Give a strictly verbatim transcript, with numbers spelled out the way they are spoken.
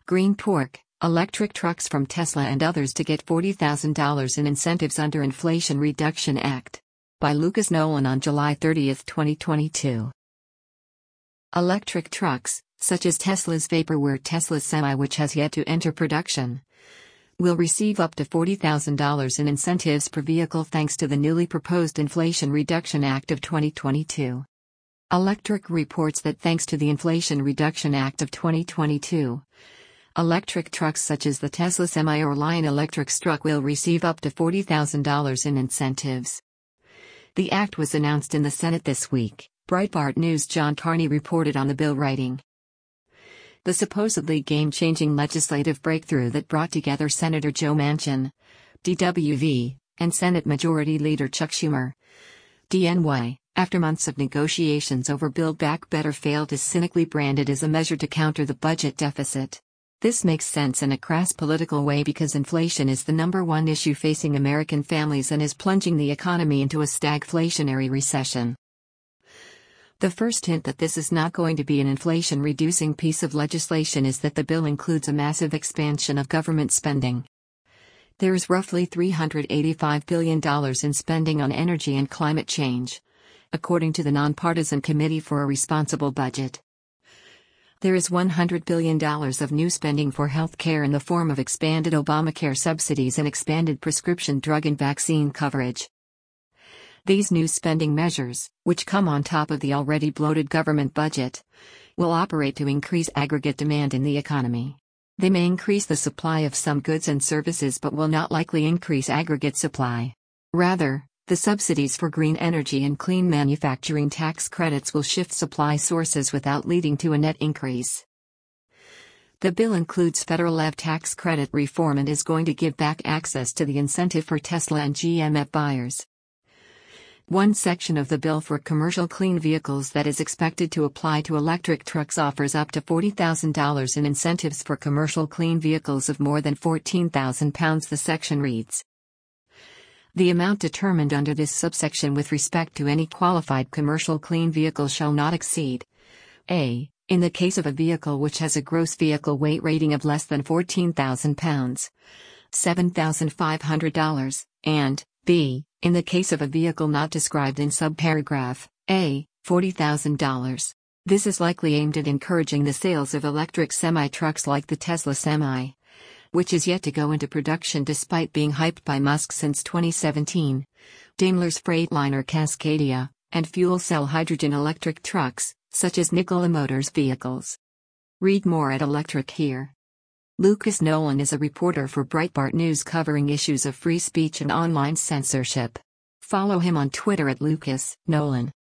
Green Torque, electric trucks from Tesla and others to get forty thousand dollars in incentives under Inflation Reduction Act. By Lucas Nolan on July thirtieth, twenty twenty-two. Electric trucks, such as Tesla's Vaporware Tesla Semi, which has yet to enter production, will receive up to forty thousand dollars in incentives per vehicle thanks to the newly proposed Inflation Reduction Act of twenty twenty-two. Electric reports that thanks to the Inflation Reduction Act of twenty twenty-two, electric trucks such as the Tesla Semi or Lion Electric's truck will receive up to forty thousand dollars in incentives. The act was announced in the Senate this week, Breitbart News' John Carney reported on the bill, writing, "The supposedly game-changing legislative breakthrough that brought together Senator Joe Manchin, D W V, and Senate Majority Leader Chuck Schumer, D N Y, after months of negotiations over Build Back Better, failed is cynically branded as a measure to counter the budget deficit. This makes sense in a crass political way because inflation is the number one issue facing American families and is plunging the economy into a stagflationary recession. The first hint that this is not going to be an inflation-reducing piece of legislation is that the bill includes a massive expansion of government spending. There is roughly three hundred eighty-five billion dollars in spending on energy and climate change, according to the Nonpartisan Committee for a Responsible Budget. There is one hundred billion dollars of new spending for health care in the form of expanded Obamacare subsidies and expanded prescription drug and vaccine coverage. These new spending measures, which come on top of the already bloated government budget, will operate to increase aggregate demand in the economy. They may increase the supply of some goods and services but will not likely increase aggregate supply. Rather, the subsidies for green energy and clean manufacturing tax credits will shift supply sources without leading to a net increase. The bill includes federal E V tax credit reform and is going to give back access to the incentive for Tesla and G M F buyers. One section of the bill for commercial clean vehicles that is expected to apply to electric trucks offers up to forty thousand dollars in incentives for commercial clean vehicles of more than fourteen thousand pounds. The section reads, "The amount determined under this subsection with respect to any qualified commercial clean vehicle shall not exceed a. in the case of a vehicle which has a gross vehicle weight rating of less than fourteen thousand pounds, seven thousand five hundred dollars, and b. in the case of a vehicle not described in subparagraph A, forty thousand dollars. This is likely aimed at encouraging the sales of electric semi-trucks like the Tesla Semi, which is yet to go into production despite being hyped by Musk since twenty seventeen, Daimler's Freightliner Cascadia, and fuel cell hydrogen electric trucks, such as Nikola Motors vehicles. Read more at Electric here. Lucas Nolan is a reporter for Breitbart News covering issues of free speech and online censorship. Follow him on Twitter at Lucas Nolan.